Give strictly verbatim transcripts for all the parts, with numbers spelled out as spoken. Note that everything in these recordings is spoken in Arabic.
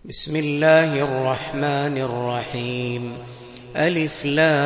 بسم الله الرحمن الرحيم. ألف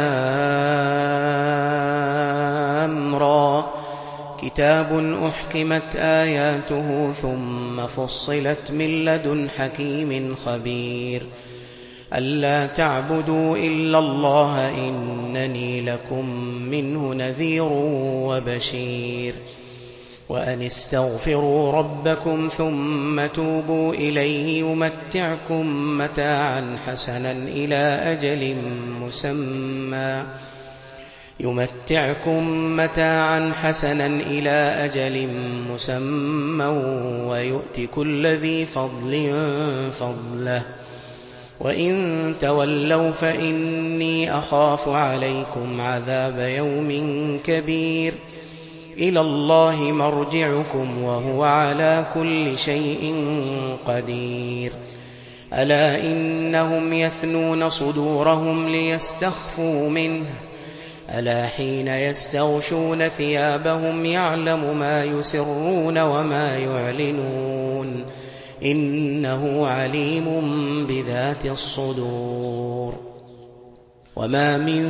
لام را. كتاب أحكمت آياته ثم فصلت من لدن حكيم خبير. ألا تعبدوا إلا الله إنني لكم منه نذير وبشير. وأن استغفروا ربكم ثم توبوا إليه يمتعكم متاعا حسنا إلى أجل مسمى يمتعكم متاعا حسنا إلى أجل مسمى ويؤت كل ذي فضل فضله. وإن تولوا فإني أخاف عليكم عذاب يوم كبير. إلى الله مرجعكم وهو على كل شيء قدير. ألا إنهم يثنون صدورهم ليستخفوا منه ألا حين يستغشون ثيابهم يعلم ما يسرون وما يعلنون إنه عليم بذات الصدور. وما من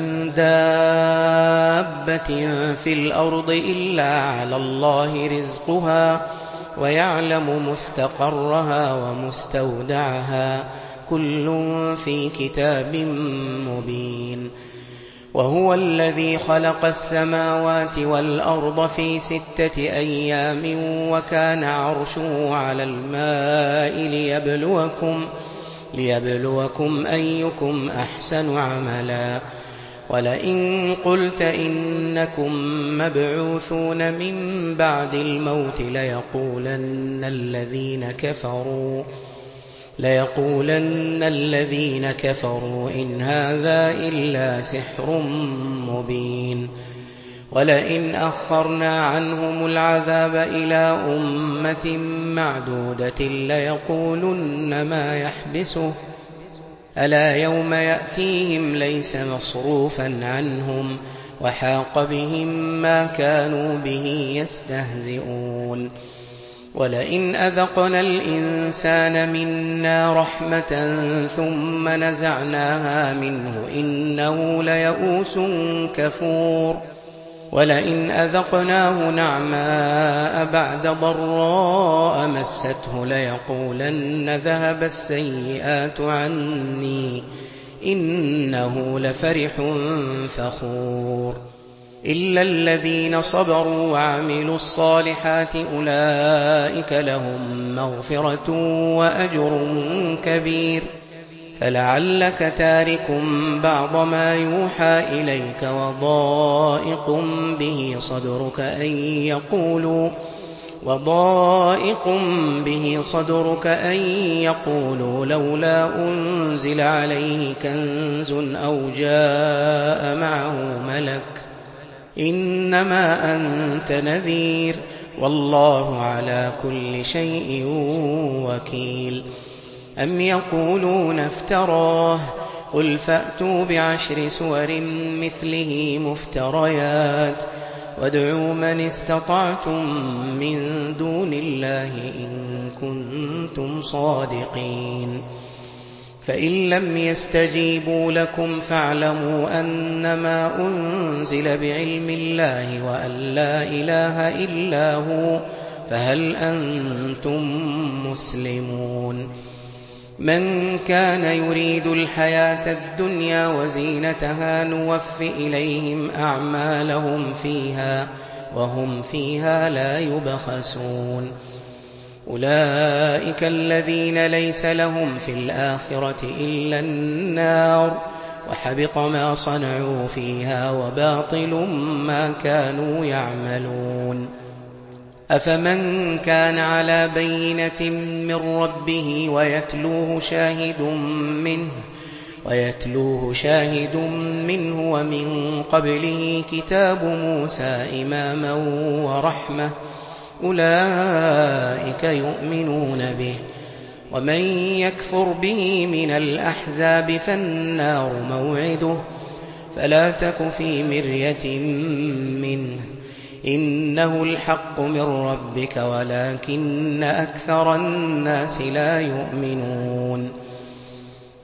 دابة في الأرض إلا على الله رزقها ويعلم مستقرها ومستودعها كل في كتاب مبين. وهو الذي خلق السماوات والأرض في ستة أيام وكان عرشه على الماء ليبلوكم ليبلوكم أيكم أحسن عملا. ولئن قلت إنكم مبعوثون من بعد الموت ليقولن الذين كفروا ليقولن الذين كفروا إن هذا إلا سحر مبين. ولئن أخرنا عنهم العذاب إلى أمة معدودة ليقولن ما يحبسه ألا يوم يأتيهم ليس مصروفا عنهم وحاق بهم ما كانوا به يستهزئون. ولئن أذقنا الإنسان منا رحمة ثم نزعناها منه إنه ليئوس كفور. ولئن أذقناه نعماء بعد ضراء مسته ليقولن ذهب السيئات عني إنه لفرح فخور. إلا الذين صبروا وعملوا الصالحات أولئك لهم مغفرة وأجر كبير. فلعلك تارك بعض ما يوحى إليك وضائق به صدرك أن يقولوا وضائق به صدرك أن يقولوا لولا أنزل عليه كنز أو جاء معه ملك إنما أنت نذير والله على كل شيء وكيل. أم يقولون افتراه قل فأتوا بعشر سور مثله مفتريات وادعوا من استطعتم من دون الله إن كنتم صادقين. فإن لم يستجيبوا لكم فاعلموا أنما أنزل بعلم الله وأن لا إله إلا هو فهل أنتم مسلمون. من كان يريد الحياة الدنيا وزينتها نوف إليهم أعمالهم فيها وهم فيها لا يبخسون. أولئك الذين ليس لهم في الآخرة إلا النار وحبط ما صنعوا فيها وباطل ما كانوا يعملون. أفمن كان على بينة من ربه ويتلوه شاهد منه ويتلوه شاهد منه ومن قبله كتاب موسى إماما ورحمة أولئك يؤمنون به. ومن يكفر به من الأحزاب فالنار موعده فلا تك في مرية منه إنه الحق من ربك ولكن أكثر الناس لا يؤمنون.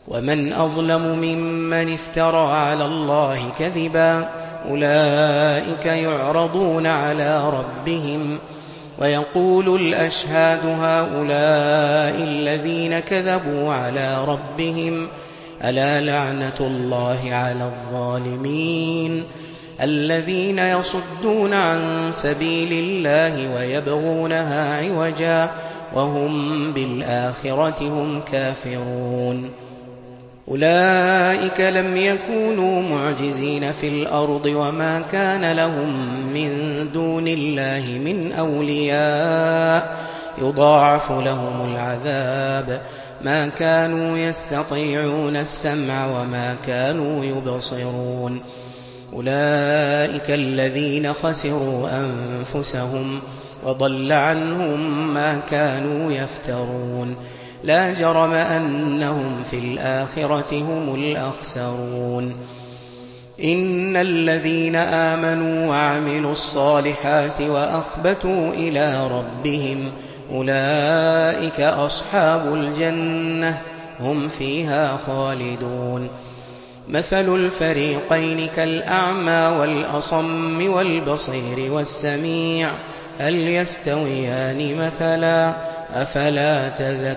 ومن أظلم ممن افترى على الله كذبا أولئك يعرضون على ربهم ويقول الأشهاد هؤلاء الذين كذبوا على ربهم ألا لعنة الله على الظالمين الذين يصدون عن سبيل الله ويبغونها عوجا وهم بالآخرة هم كافرون أولئك لم يكونوا معجزين في الأرض وما كان لهم من دون الله من أولياء يضاعف لهم العذاب ما كانوا يستطيعون السمع وما كانوا يبصرون أولئك الذين خسروا أنفسهم وضل عنهم ما كانوا يفترون لا جرم أنهم في الآخرة هم الأخسرون إن الذين آمنوا وعملوا الصالحات وأخبتوا إلى ربهم أولئك أصحاب الجنة هم فيها خالدون مثل الفريقين كالأعمى والأصم والبصير والسميع هل يستويان مثلا أفلا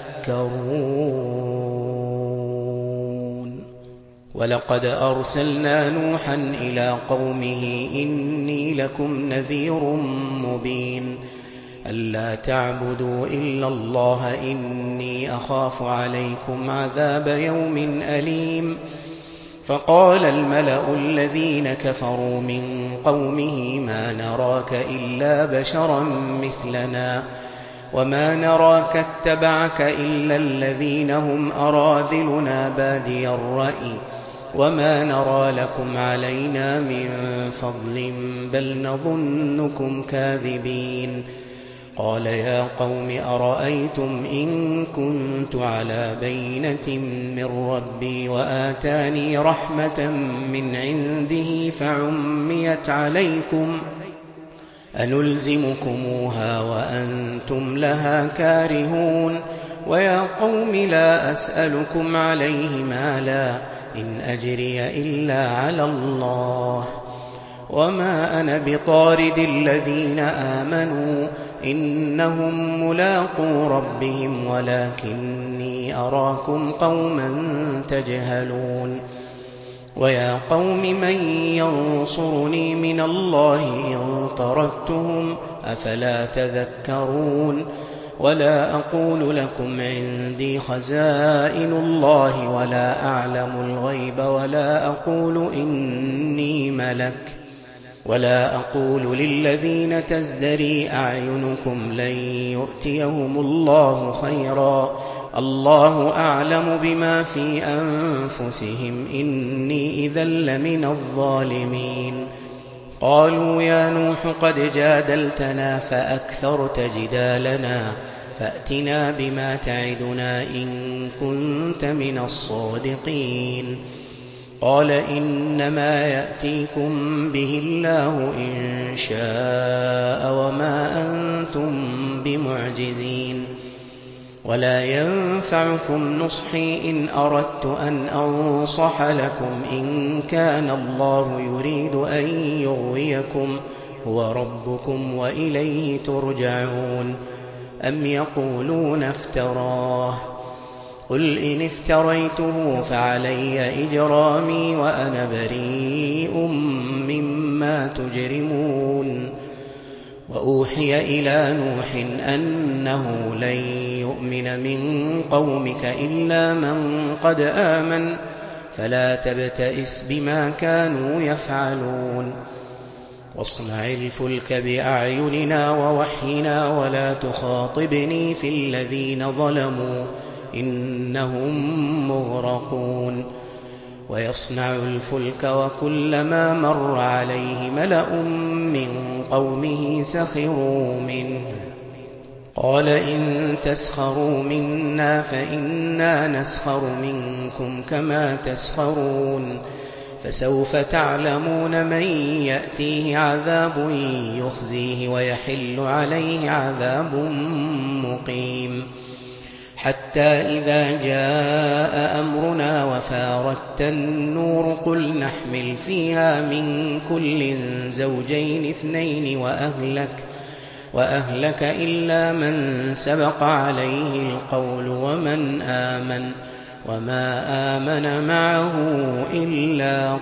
تذكرون ولقد أرسلنا نوحا إلى قومه إني لكم نذير مبين ألا تعبدوا إلا الله إني أخاف عليكم عذاب يوم أليم فقال الملأ الذين كفروا من قومه ما نراك إلا بشرا مثلنا وما نراك اتبعك إلا الذين هم أراذلنا بادي الرأي وما نرى لكم علينا من فضل بل نظنكم كاذبين قال يا قوم أرأيتم إن كنت على بينة من ربي وآتاني رحمة من عنده فعميت عليكم أنلزمكموها وأنتم لها كارهون ويا قوم لا أسألكم عليه مالا إن أجري إلا على الله وما أنا بطارد الذين آمنوا إنهم ملاقو ربهم ولكني أراكم قوما تجهلون ويا قوم من ينصرني من الله إن طردتهم أفلا تذكرون ولا أقول لكم عندي خزائن الله ولا أعلم الغيب ولا أقول إني ملك ولا أقول للذين تزدري أعينكم لن يؤتيهم الله خيرا الله أعلم بما في أنفسهم إني إذا لمن الظالمين قالوا يا نوح قد جادلتنا فأكثرت جدالنا فأتنا بما تعدنا إن كنت من الصادقين قال إنما يأتيكم به الله إن شاء وما أنتم بمعجزين ولا ينفعكم نصحي إن أردت أن أنصح لكم إن كان الله يريد أن يغويكم هو ربكم وإليه ترجعون أم يقولون افتراه قل إن افتريته فعلي إجرامي وأنا بريء مما تجرمون وأوحي إلى نوح أنه لن يؤمن من قومك إلا من قد آمن فلا تبتئس بما كانوا يفعلون واصنع الفلك بأعيننا ووحينا ولا تخاطبني في الذين ظلموا إنهم مغرقون ويصنع الفلك وكلما مر عليه ملأ من قومه سخروا منه قال إن تسخروا منا فإنا نسخر منكم كما تسخرون فسوف تعلمون من يأتيه عذاب يخزيه ويحل عليه عذاب مقيم حتى إذا جاء أمرنا أردت النور قل نحمل فيها من كل زوجين اثنين وأهلك, وأهلك إلا من سبق عليه القول ومن آمن وما آمن معه إلا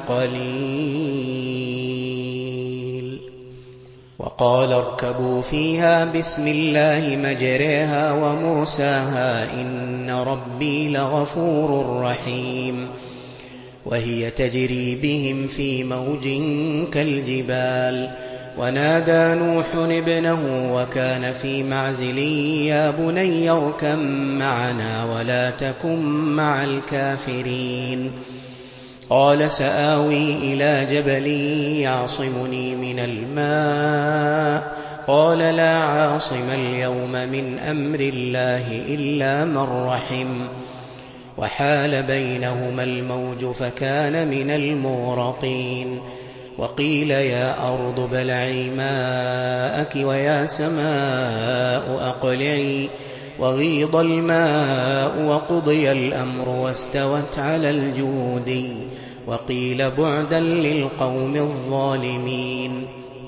قليل. وقال اركبوا فيها بسم الله مجريها ومرساها إن ربي لغفور رحيم. وهي تجري بهم في موج كالجبال ونادى نوح ابنه وكان في معزل يا بني اركب معنا ولا تكن مع الكافرين. قال سآوي إلى جبل يعصمني من الماء قال لا عاصم اليوم من أمر الله إلا من رحم. وحال بينهما الموج فكان من المغرقين. وقيل يا أرض ابلعي ماءك ويا سماء أقلعي وغيض الماء وقضي الأمر واستوت على الجودي وقيل بعدا للقوم الظالمين.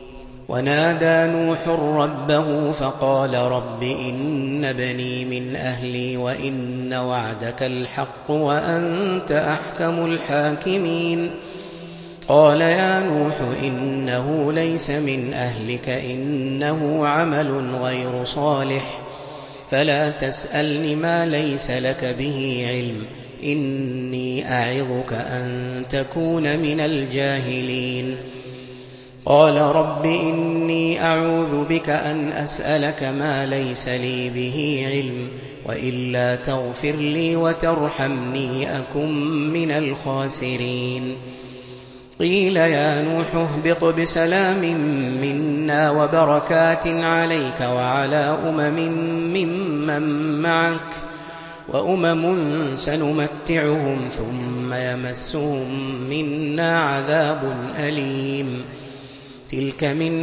ونادى نوح ربه فقال رب إن ابني من أهلي وإن وعدك الحق وأنت أحكم الحاكمين. قال يا نوح إنه ليس من أهلك إنه عمل غير صالح فلا تسألني ما ليس لك به علم إني أعظك أن تكون من الجاهلين. قال رب إني أعوذ بك أن أسألك ما ليس لي به علم وإلا تغفر لي وترحمني أكن من الخاسرين. قيل يا نوح اهبط بسلام منا وبركات عليك وعلى أمم ممن معك وأمم سنمتعهم ثم يمسهم منا عذاب أليم. تلك من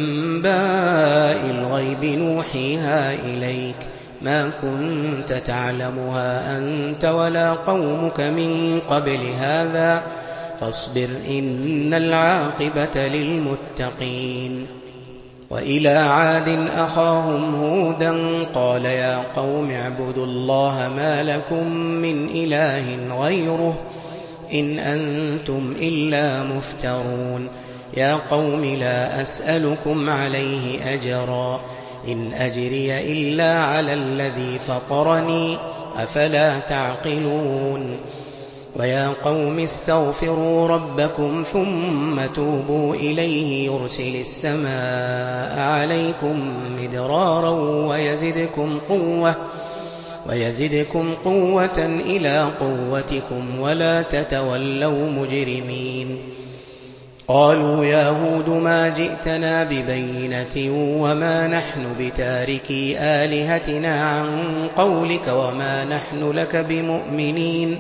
أنباء الغيب نوحيها إليك ما كنت تعلمها أنت ولا قومك من قبل هذا فاصبر إن العاقبة للمتقين. وإلى عاد أخاهم هودا قال يا قوم اعبدوا الله ما لكم من إله غيره إن أنتم إلا مفترون. يا قوم لا أسألكم عليه أجرا إن أجري إلا على الذي فطرني أفلا تعقلون. ويا قوم استغفروا ربكم ثم توبوا إليه يرسل السماء عليكم مدرارا ويزدكم قوة ويزدكم قوة إلى قوتكم ولا تتولوا مجرمين. قالوا يا هود ما جئتنا ببينة وما نحن بتاركي آلهتنا عن قولك وما نحن لك بمؤمنين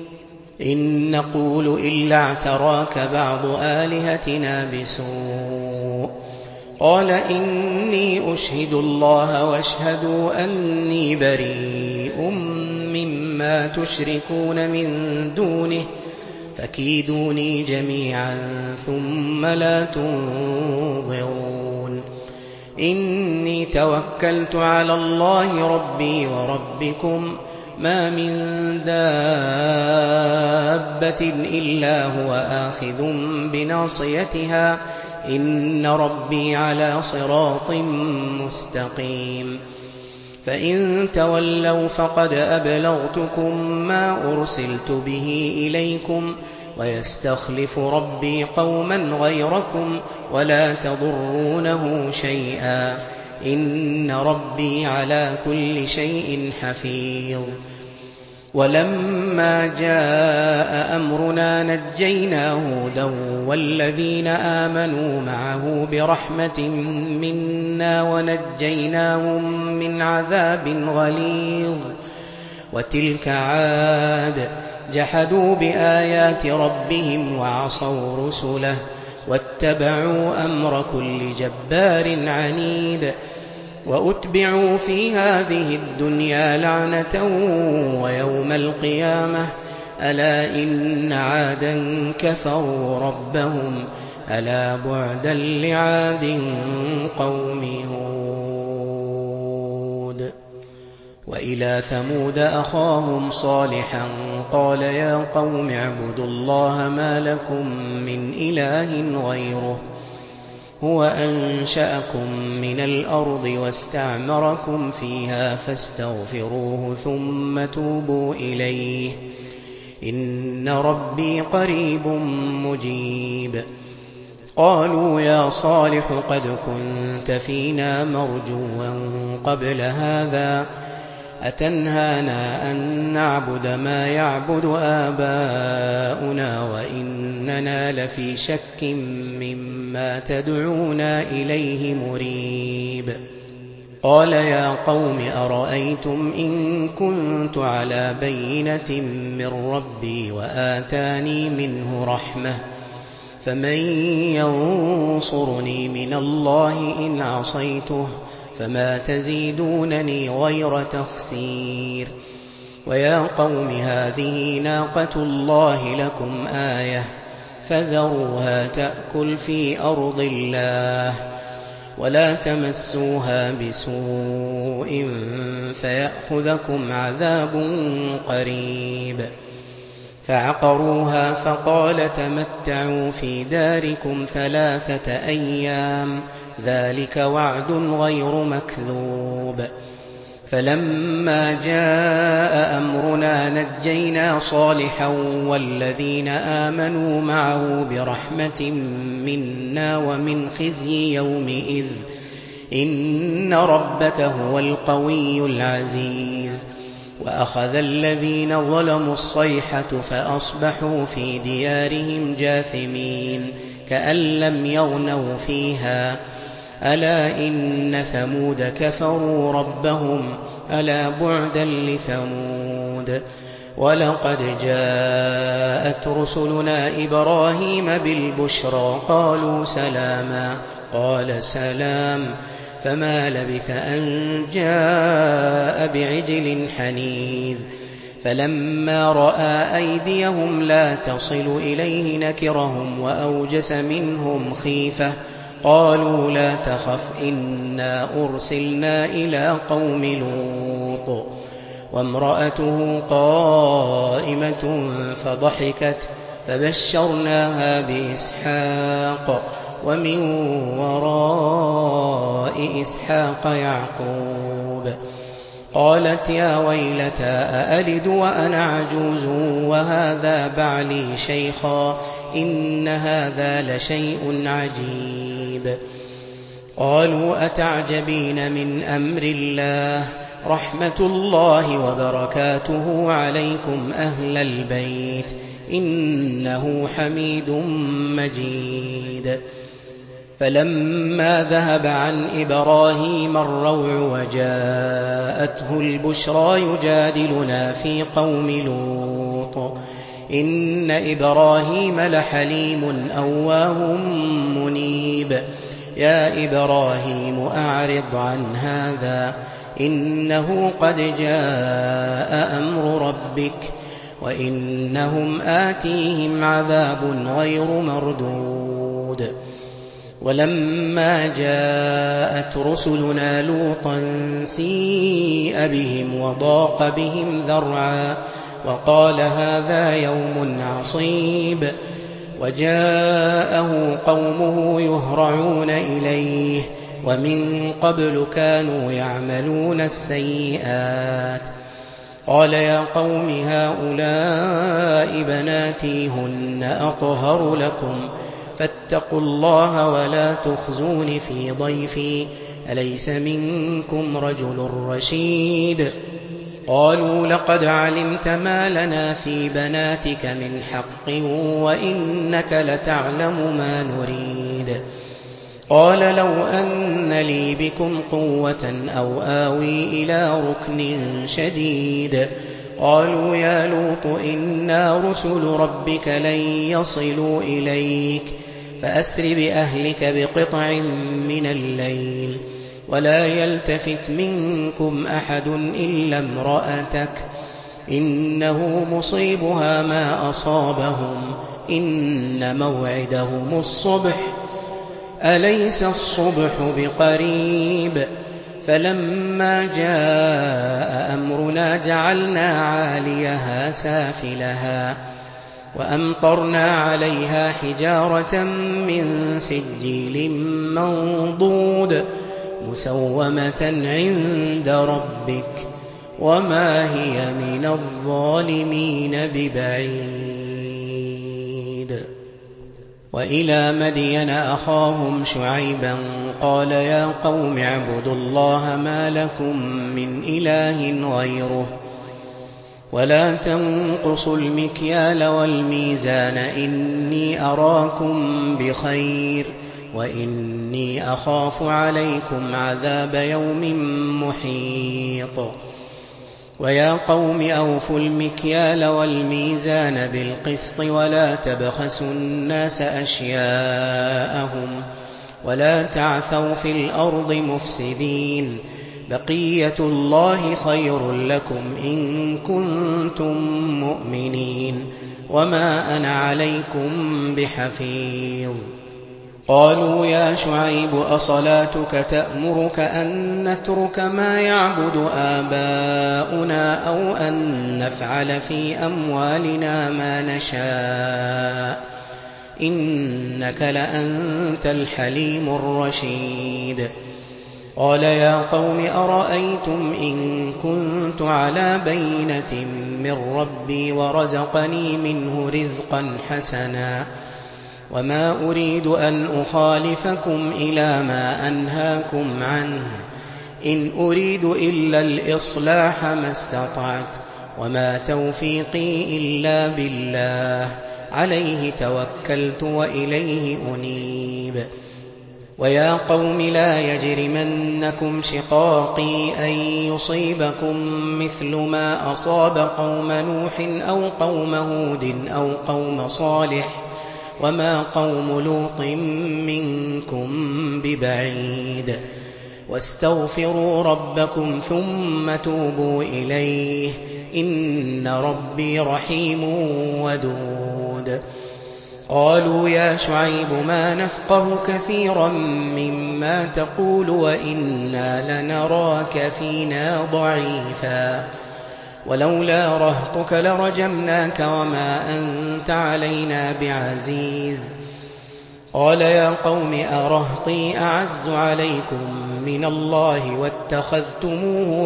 إن نقول إلا اعتراك بعض آلهتنا بسوء. قال إني أشهد الله واشهدوا أني بريء مما تشركون من دونه فكيدوني جميعا ثم لا تنظرون. إني توكلت على الله ربي وربكم ما من دابة إلا هو آخذ بناصيتها إن ربي على صراط مستقيم. فإن تولوا فقد أبلغتكم ما أرسلت به إليكم ويستخلف ربي قوما غيركم ولا تضرونه شيئا إن ربي على كل شيء حفيظ. ولما جاء أمرنا نجينا هودا والذين آمنوا معه برحمة منا ونجيناهم من عذاب غليظ. وتلك عاد جحدوا بآيات ربهم وعصوا رسله واتبعوا أمر كل جبار عنيد. وأتبعوا في هذه الدنيا لعنة ويوم القيامة ألا إن عادا كفروا ربهم ألا بعدا لعاد قوم هود. وإلى ثمود أخاهم صالحا قال يا قوم اعبدوا الله ما لكم من إله غيره هو أنشأكم من الأرض واستعمركم فيها فاستغفروه ثم توبوا إليه إن ربي قريب مجيب. قالوا يا صالح قد كنت فينا مرجوا قبل هذا أتنهانا أن نعبد ما يعبد آباؤنا وإننا لفي شك مما تدعونا إليه مريب. قال يا قوم أرأيتم إن كنت على بينة من ربي وآتاني منه رحمة فمن ينصرني من الله إن عصيته فما تزيدونني غير تخسير. ويا قوم هذه ناقة الله لكم آية فذروها تأكل في أرض الله ولا تمسوها بسوء فيأخذكم عذاب قريب. فعقروها فقال تمتعوا في داركم ثلاثة أيام ذلك وعد غير مكذوب. فلما جاء أمرنا نجينا صالحا والذين آمنوا معه برحمة منا ومن خزي يومئذ إن ربك هو القوي العزيز. وأخذ الذين ظلموا الصيحة فأصبحوا في ديارهم جاثمين كأن لم يغنوا فيها ألا إن ثمود كفروا ربهم ألا بعدا لثمود. ولقد جاءت رسلنا إبراهيم بالبشرى قالوا سلاما قال سلام فما لبث أن جاء بعجل حنيذ. فلما رأى أيديهم لا تصل إليه نكرهم وأوجس منهم خيفة قالوا لا تخف إنا أرسلنا إلى قوم لوط وامرأته قائمة فضحكت فبشرناها بإسحاق ومن وراء إسحاق يعقوب. قالت يا ويلتى أألد وأنا عجوز وهذا بعلي شيخا إن هذا لشيء عجيب. قالوا أتعجبين من أمر الله رحمة الله وبركاته عليكم أهل البيت إنه حميد مجيد. فلما ذهب عن إبراهيم الروع وجاءته البشرى يجادلنا في قوم لوط إن إبراهيم لحليم أواه منيب. يا إبراهيم أعرض عن هذا إنه قد جاء أمر ربك وإنهم آتيهم عذاب غير مردود. ولما جاءت رسلنا لوطا سيء بهم وضاق بهم ذرعا وقال هذا يوم عصيب. وجاءه قومه يهرعون إليه ومن قبل كانوا يعملون السيئات. قال يا قوم هؤلاء بناتي هن أطهر لكم فاتقوا الله ولا تخزون في ضيفي أليس منكم رجل رشيد. قالوا لقد علمت ما لنا في بناتك من حق وإنك لتعلم ما نريد. قال لو أن لي بكم قوة أو آوي إلى ركن شديد. قالوا يا لوط إنا رسل ربك لن يصلوا إليك فأسر بأهلك بقطع من الليل ولا يلتفت منكم أحد إلا امرأتك إنه مصيبها ما أصابهم إن موعدهم الصبح أليس الصبح بقريب فلما جاء أمرنا جعلنا عاليها سافلها وأمطرنا عليها حجارة من سجيل منضود مسومة عند ربك وما هي من الظالمين ببعيد. وإلى مدين أخاهم شعيبا قال يا قوم اعبدوا الله ما لكم من إله غيره ولا تنقصوا المكيال والميزان إني أراكم بخير وإني أخاف عليكم عذاب يوم محيط. ويا قوم أوفوا المكيال والميزان بالقسط ولا تبخسوا الناس أشياءهم ولا تعثوا في الأرض مفسدين بقية الله خير لكم إن كنتم مؤمنين وما أنا عليكم بحفيظ. قالوا يا شعيب أصلاتك تأمرك أن نترك ما يعبد آباؤنا أو أن نفعل في أموالنا ما نشاء إنك لأنت الحليم الرشيد. قال يا قوم أرأيتم إن كنت على بينة من ربي ورزقني منه رزقا حسنا وما أريد أن أخالفكم إلى ما أنهاكم عنه إن أريد إلا الإصلاح ما استطعت وما توفيقي إلا بالله عليه توكلت وإليه أنيب. ويا قوم لا يجرمنكم شقاقي أن يصيبكم مثل ما أصاب قوم نوح أو قوم هود أو قوم صالح وما قوم لوط منكم ببعيد واستغفروا ربكم ثم توبوا إليه إن ربي رحيم ودود. قالوا يا شعيب ما نفقه كثيرا مما تقول وإنا لنراك فينا ضعيفا ولولا رهطك لرجمناك وما أنت علينا بعزيز. قال يا قوم أرهطي أعز عليكم من الله واتخذتموه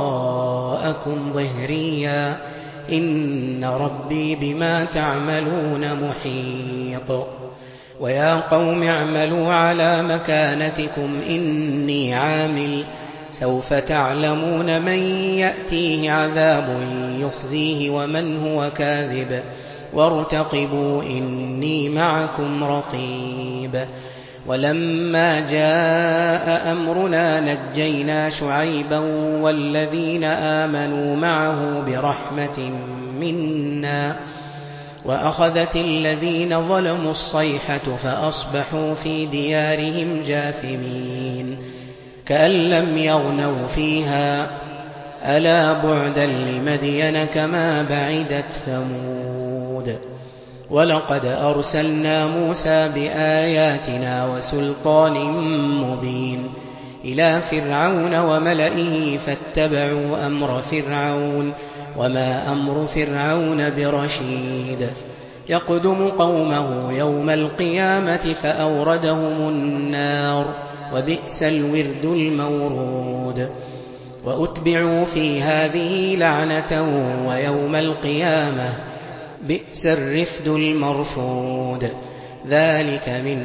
وراءكم ظهريا إن ربي بما تعملون محيط. ويا قوم اعملوا على مكانتكم إني عامل سوف تعلمون من يأتيه عذاب يخزيه ومن هو كاذب وارتقبوا إني معكم رقيب. ولما جاء أمرنا نجينا شعيبا والذين آمنوا معه برحمة منا وأخذت الذين ظلموا الصيحة فأصبحوا في ديارهم جاثمين كأن لم يغنوا فيها ألا بعدا لمدين كما بعدت ثمود. ولقد أرسلنا موسى بآياتنا وسلطان مبين إلى فرعون وملئه فاتبعوا أمر فرعون وما أمر فرعون برشيد يقدم قومه يوم القيامة فأوردهم النار وبئس الورد المورود. وأتبعوا في هذه لعنة ويوم القيامة بئس الرفد المرفود. ذلك من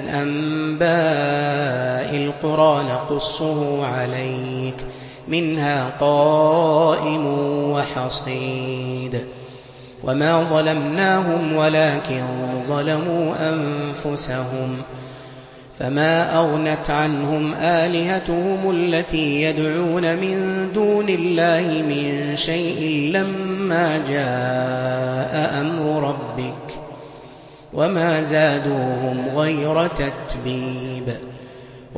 أنباء القرى نقصه عليك منها قائم وحصيد. وما ظلمناهم ولكن ظلموا أنفسهم فما أغنت عنهم آلهتهم التي يدعون من دون الله من شيء لما جاء أمر ربك وما زادوهم غير تتبيب.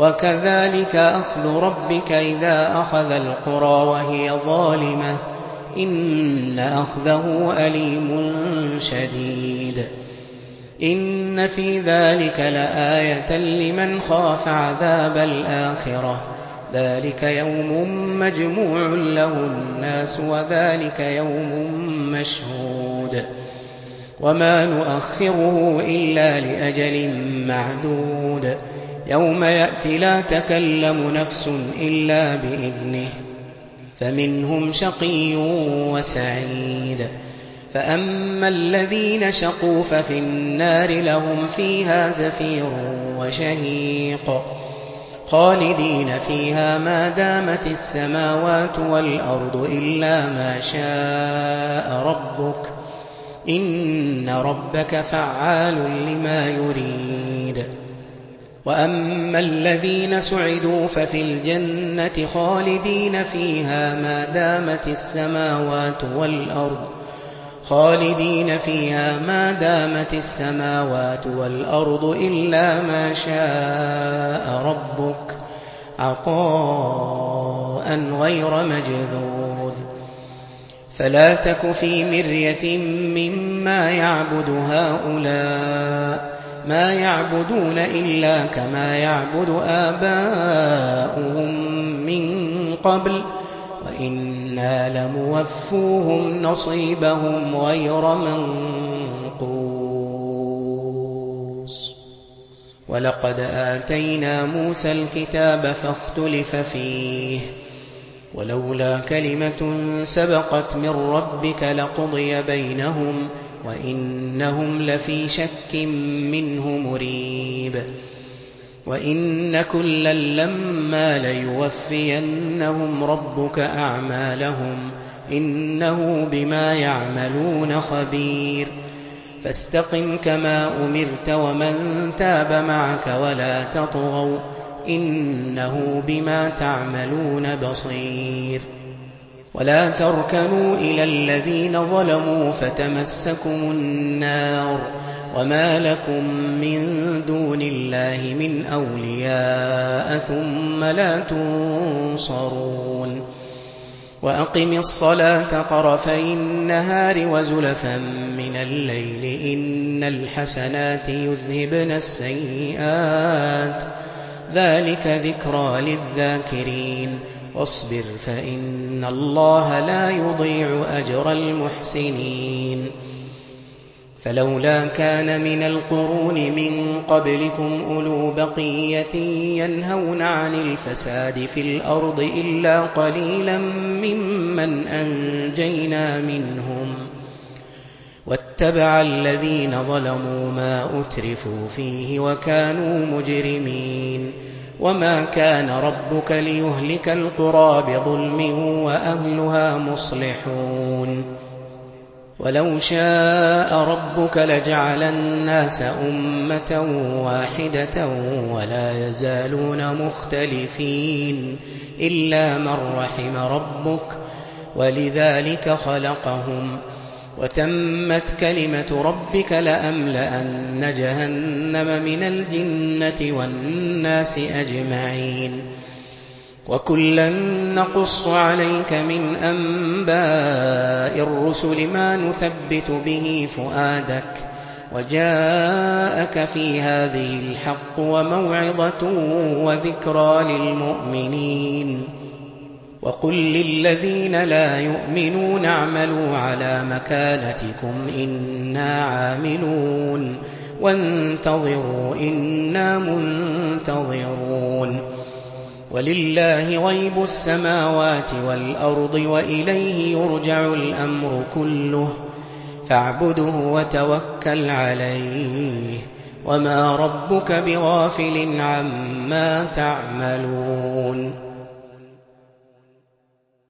وكذلك أخذ ربك إذا أخذ القرى وهي ظالمة إن أخذه أليم شديد. إن في ذلك لآية لمن خاف عذاب الآخرة ذلك يوم مجموع له الناس وذلك يوم مشهود وما نؤخره إلا لأجل معدود يوم يأتي لا تكلم نفس إلا بإذنه فمنهم شقي وسعيد. فأما الذين شقوا ففي النار لهم فيها زفير وشهيق خالدين فيها ما دامت السماوات والأرض إلا ما شاء ربك إن ربك فعال لما يريد. وأما الذين سعدوا ففي الجنة خالدين فيها ما دامت السماوات والأرض خالدين فيها ما دامت السماوات والأرض إلا ما شاء ربك عطاء غير مجذوذ. فلا تك في مرية مما يعبد هؤلاء ما يعبدون إلا كما يعبد آباؤهم من قبل وإنا لموفوهم نصيبهم غير منقوص. ولقد آتينا موسى الكتاب فاختلف فيه ولولا كلمة سبقت من ربك لقضي بينهم وإنهم لفي شك منه مريب. وإن كلا لما ليوفينهم ربك أعمالهم إنه بما يعملون خبير. فاستقم كما أمرت ومن تاب معك ولا تطغوا إنه بما تعملون بصير. ولا تركنوا إلى الذين ظلموا فتمسكم النار وما لكم من دون الله من أولياء ثم لا تنصرون. وأقم الصلاة طرفي النهار وزلفا من الليل إن الحسنات يذهبن السيئات ذلك ذكرى للذاكرين. واصبر فإن الله لا يضيع أجر المحسنين. فلولا كان من القرون من قبلكم أولو بقية ينهون عن الفساد في الأرض إلا قليلا ممن أنجينا منهم واتبع الذين ظلموا ما أترفوا فيه وكانوا مجرمين. وما كان ربك ليهلك القرى بظلم وأهلها مصلحون. ولو شاء ربك لجعل الناس أمة واحدة ولا يزالون مختلفين إلا من رحم ربك ولذلك خلقهم وتمت كلمة ربك لأملأن جهنم من الجنة والناس أجمعين. وكلا نقص عليك من أنباء الرسل ما نثبت به فؤادك وجاءك في هذه الحق وموعظة وذكرى للمؤمنين. وقل للذين لا يؤمنون اعملوا على مكانتكم إنا عاملون وانتظروا إنا منتظرون. ولله غيب السماوات والأرض وإليه يرجع الأمر كله فاعبده وتوكل عليه وما ربك بغافل عما تعملون.